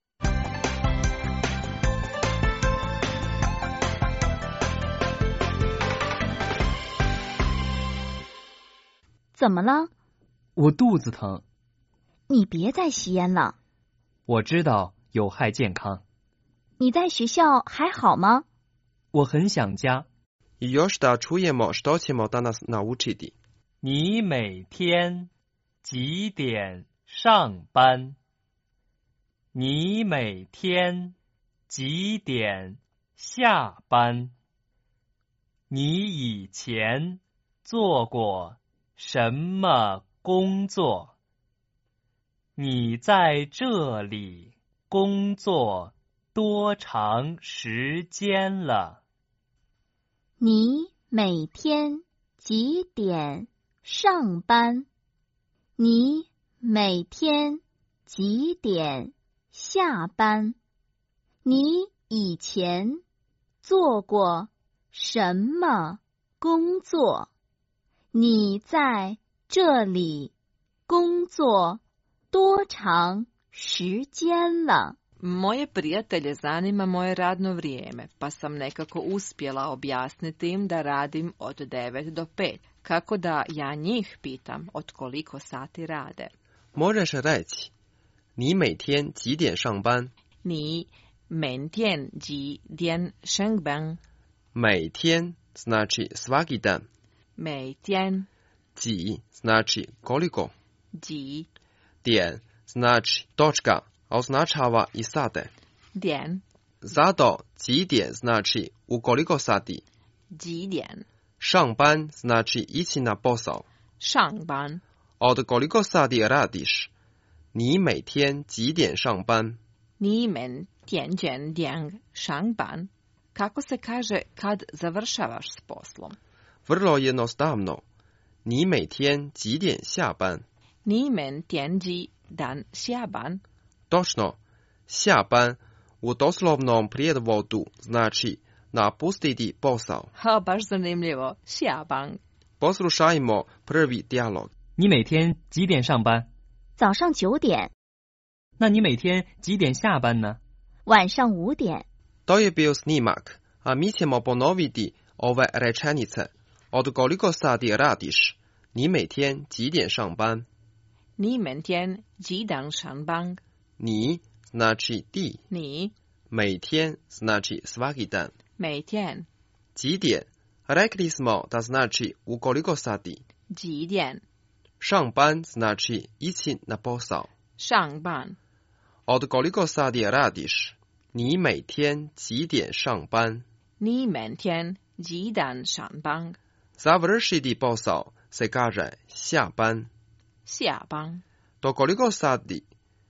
怎么了？ 我肚子疼。 你别再吸烟了。 我知道有害健康。 你在学校还好吗？ 我很想家。 I još da čujemo što ćemo danas naučiti. 你每天几点上班？你每天几点下班？你以前做过什么工作？你在这里工作多长时间了？ 你每天几点上班？你每天几点下班？你以前做过什么工作？你在这里工作多长时间了？ Moje prijatelje zanima moje radno vrijeme, pa sam nekako uspjela objasniti im da radim od devet do pet, kako da ja njih pitam od koliko sati rade. Možeš reći, 你每天几点上班？ 你每天几点上班？ 每天 znači svaki dan. 每天几 znači koliko. 几点 znači točka, a označava i sate. 点 Zato 几点 znači u koliko sati. 几点上班 znači ići na posao. 上班 Od koliko sati radiš? 你每天几点上班？ 你每天几点上班？ Kako se kaže kad završavaš s poslom? Vrlo jednostavno. 你每天几点下班？ 你每天几点下班？ Točno. 下班 u doslovnom prijevodu znači napustiti posao. Ha, baš zanimljivo. 下班 Poslušajmo prvi dijalog. 你每天几点上班？ 早上九点。 那你每天几点下班呢？ 晚上五点。 To je bio snimak, a mi ćemo ponoviti ove rečenice. Od koliko sati radiš? 你每天几点上班？ 你每天几点上班？ 你 znači ti. 你每天 znači svaki dan. 每天几点 rekli smo da znači u koliko sati. 几点上班 znači ići na posao. 上班 Od koliko sati radiš? 你每天几点上班？ 你每天几点上班？ Završiti posao se kaže 下班。 下班 Do koliko sati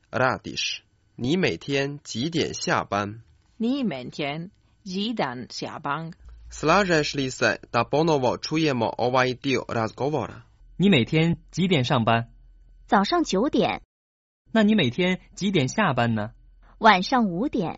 radiš? 你每天几点下班？ 你每天几点下班？ Slažeš li se da ponovo čujemo ovaj dio razgovora? 你每天几点上班？ 早上九点。 那你每天几点下班呢？ 晚上五点。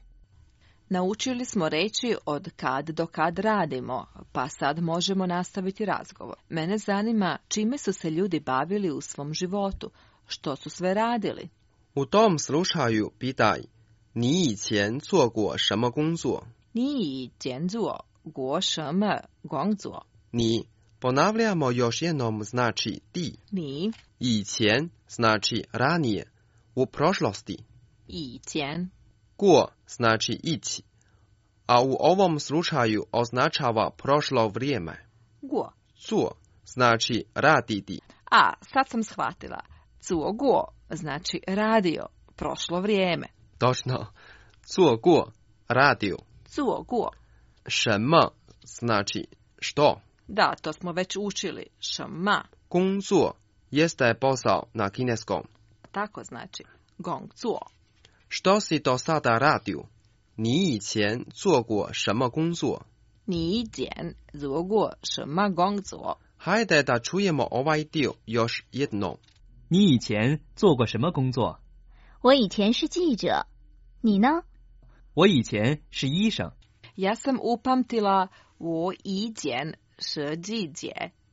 Naučili smo reći od kad do kad radimo, pa sad možemo nastaviti razgovor. Mene zanima čime su se ljudi bavili u svom životu, što su sve radili. U tom slučaju pitaj, 你以前做过什么工作？ 你以前做过什么工作？ 你ponavljamo još jednom znači ti. Ni. 以前 znači ranije, u prošlosti. 以前. 过 znači ići, a u ovom slučaju označava prošlo vrijeme. 过. 做 znači raditi. A, sad sam shvatila. 做过 znači radio, prošlo vrijeme. Točno. 做过 radio. 做过. 什么 znači što. Da, to smo već učili. 什么. 工作 jeste posao na kineskom. Tako znači. 工作. Što si do sada radio? 你以前做过什么工作？ 你以前做过什么工作？ Hajde da čujemo ovaj dio još jednom. 你以前做过什么工作？ 我以前是记者，你呢？ 我以前是医生。 Ja sam upamtila 我以前是记者.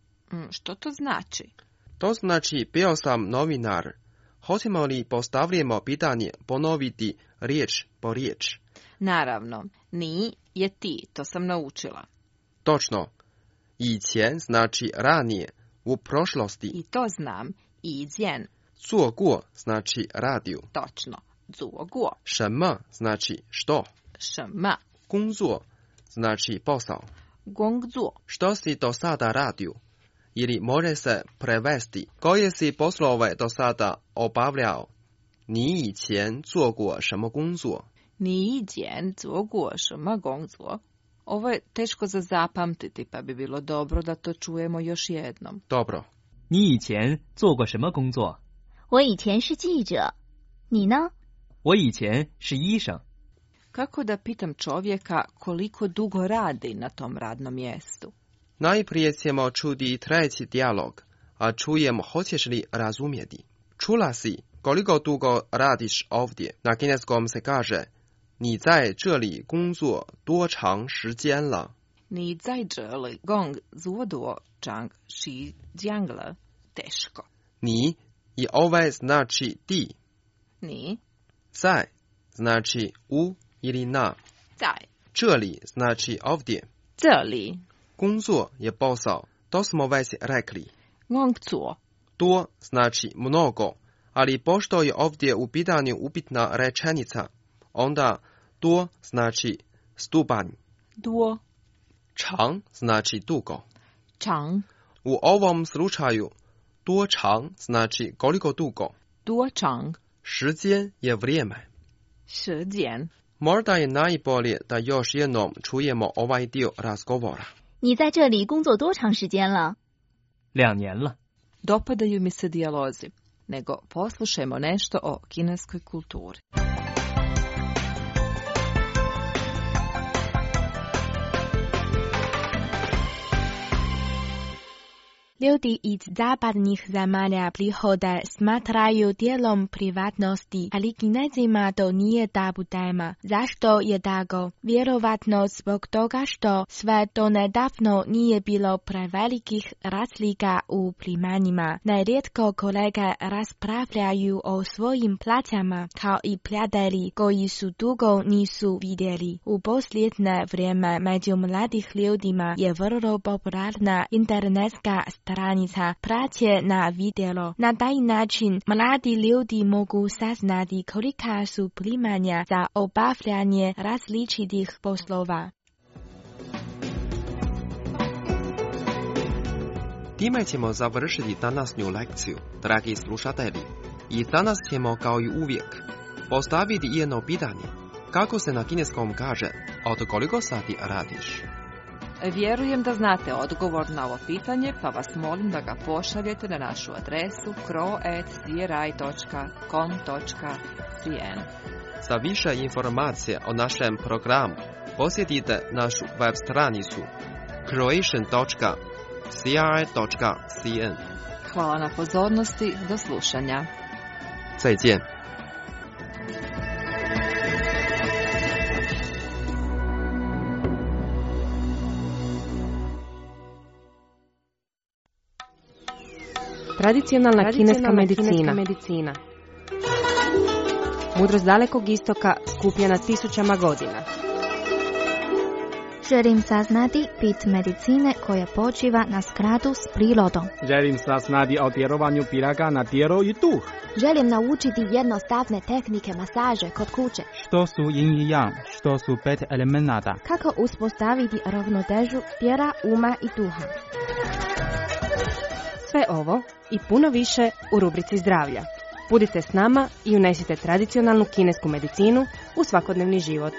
Što to znači? To znači bio sam novinar. Hoćemo li postavljamo pitanje ponoviti riječ po riječ? Naravno, ni je ti, to sam naučila. Točno. 以前 znači ranije, u prošlosti. I to znam, 以前. 做过 znači radio. Točno, 做过. 什么 znači što. 什么. 工作 znači posao. 工作. Što si do sada radio? Ili može se prevesti koje si poslove do sada obavljao? 你以前做过什么工作？ 你以前做过什么工作？ Ovo je teško za zapamtiti, pa bi bilo dobro da to čujemo još jednom. Dobro. 你以前做过什么工作？ 我以前是记者，你呢？ 我以前是医生。 Kako da pitam čovjeka koliko dugo radi na tom radnom mjestu? Najprije ćemo čuti treći dijalog, a čujemo hoćeš li razumjeti. Čula si koliko dugo radiš ovdje. Na kineskom se kaže 你在这里工作多长时间了？ 你在这里工作多长时间了？ Teško. 你 i ovaj znači ti. 你在 znači u ili na. 在这里 znači ovdje. 这里工作 je posao. To smo već rekli. 工作 To znači mnogo, ali pošto je ovdje u pitanju upitna rečenica, onda to znači stupanj. Duo. 长 znači dugo. 长 U ovom slučaju 多长 znači koliko dugo. 多长时间 je vrijeme. 时间 Možda je najbolje da još jednom čujemo ovaj dio razgovora. 你在这里工作多长时间了？ 两年了。 Dopadaju mi se dijalozi, nego poslušajmo nešto o kineskoj kulturi. Ljudi iz zapadnih zemalja prihode smatraju dijelom privatnosti, ali Kinezima to nije tabu tema. Zašto je tako? Vjerovatno zbog toga što sve do nedavno nije bilo prevelikih razlika u primanjima. Nerijetko kolege raspravljaju o svojim plaćama kao i prijatelji koji su dugo nisu vidjeli. U posljednje vrijeme među mladih ljudima je vrlo popularna internetska stranica praće na vidjelo. Na taj način mladi ljudi mogu saznati kolika su primanja za obavljanje različitih poslova. Time ćemo završiti današnju lekciju, dragi slušatelji. I danas ćemo kao i uvijek postaviti jedno pitanje. Kako se na kineskom kaže, od koliko sati radiš? Vjerujem da znate odgovor na ovo pitanje, pa vas molim da ga pošaljete na našu adresu kro at c r i dot com dot c n. Za više informacije o našem programu posjetite našu web stranicu croatian dot c r i dot c n. Hvala na pozornosti, do slušanja. 再见。 Tradicionalna kineska medicina. Mudrost dalekog istoka skupljena tisućama godina. Želim saznati bit medicine koja počiva na skladu s prirodom. Želim saznati o djelovanju piraga na tijelo i duh. Želim naučiti jednostavne tehnike masaže kod kuće. Što su yin i yang, što su pet elemenata. Kako uspostaviti ravnotežu tijela, uma i duha. Sve ovo i puno više u rubrici zdravlja. Budite s nama i unesite tradicionalnu kinesku medicinu u svakodnevni život.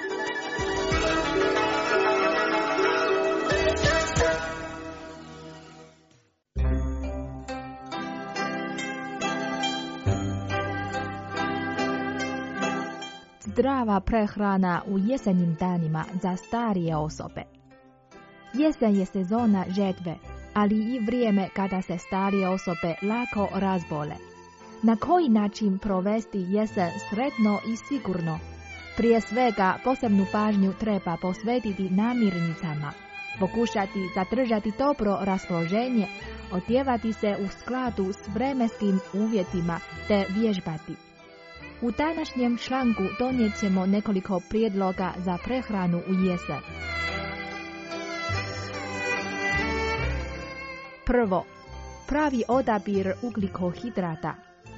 Zdrava prehrana u jesenjim danima za starije osobe. Jesen je sezona žetve, ali i vrijeme kada se starije osobe lako razbole. Na koji način provesti jesen sretno i sigurno? Prije svega posebnu pažnju treba posvetiti namirnicama, pokušati zadržati dobro raspoloženje, odjevati se u skladu s vremenskim uvjetima te vježbati. U današnjem članku donijet ćemo nekoliko prijedloga za prehranu u jesen. Prvo, pravi odabir ugljikohidrata.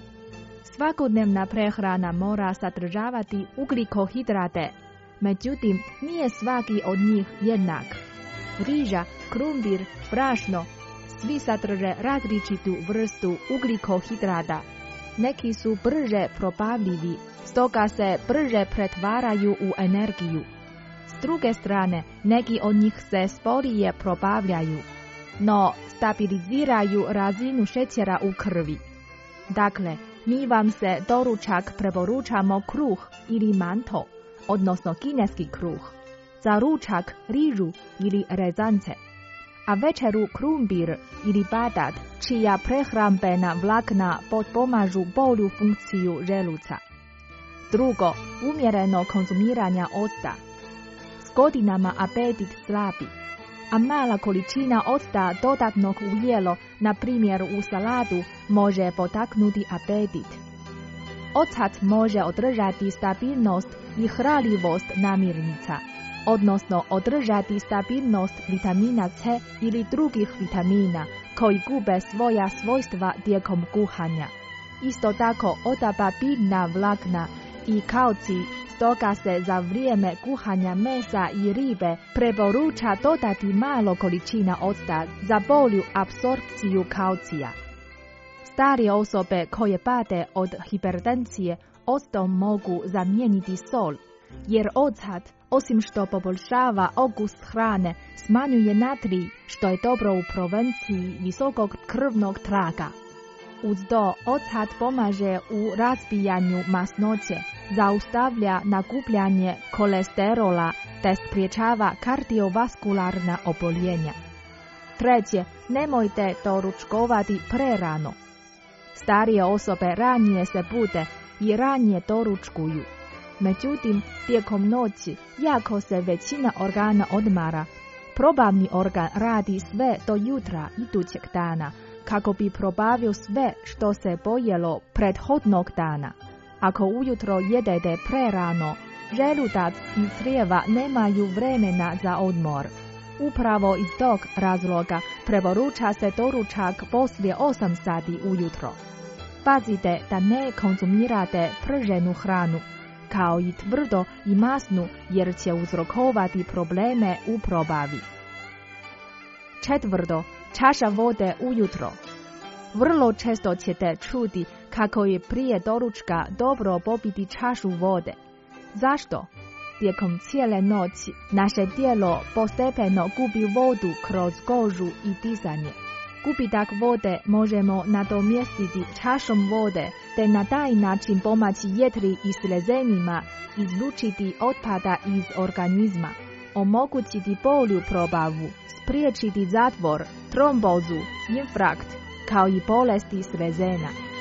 Svakodnevna prehrana mora sadržavati ugljikohidrate, međutim nije svaki od njih jednak. Riža, krumpir, brašno, svi sadrže različitu vrstu ugljikohidrata. Neki su brže probavljivi, stoga se brže pretvaraju u energiju. S druge strane, neki od njih se sporije probavljaju, no stabiliziraju razinu šećera u krvi. Dakle, mi vam se doručak preporučamo kruh ili manto, odnosno kineski kruh, za ručak rižu ili rezance, a večeru krumpir ili batat, čija prehrambena vlakna potpomažu bolju funkciju želuca. Drugo, umjereno konzumiranje octa. S godinama apetit slabi, a mala količina octa dodatnog u jelo, na primjer u salatu, može potaknuti apetit. Ocat može održati stabilnost i hranljivost namirnica, odnosno održati stabilnost vitamina C ili drugih vitamina koji gube svoja svojstva tijekom kuhanja. Isto tako odaba biljna vlakna i kalcij, stoga se za vrijeme kuhanja mesa i ribe preporuča dodati malo količina octa za bolju apsorpciju kalcija. Starije osobe koje pate od hipertenzije octom mogu zamijeniti sol, jer ocat, osim što poboljšava okus hrane, smanjuje natrij, što je dobro u prevenciji visokog krvnog tlaka. Uz to, ocat pomaže u razbijanju masnoće, zaustavlja nakupljanje kolesterola te spriječava kardiovaskularna oboljenja. Treće, nemojte doručkovati prerano. Starije osobe ranije se bude i ranije doručkuju. Međutim, tijekom noći, jako se većina organa odmara, probavni organ radi sve do jutra idućeg dana, kako bi probavio sve što se pojelo prethodnog dana. Ako ujutro jedete prerano, želudac i crijeva nemaju vremena za odmor. Upravo iz tog razloga preporuča se doručak poslije osam sati ujutro. Pazite da ne konzumirate prženu hranu, kao i tvrdo i masnu, jer će uzrokovati probleme u probavi. Četvrto, čaša vode ujutro. Vrlo često ćete čuti kako je prije doručka dobro popiti čašu vode. Zašto? Tijekom cijele noći naše tijelo postepeno gubi vodu kroz kožu i disanje. Gubitak vode možemo nadomjestiti čašom vode, te na taj način pomoći jetri i slezenima izlučiti otpada iz organizma, omogućiti bolju probavu, spriječiti zatvor, trombozu, infarkt, kao i bolesti slezena.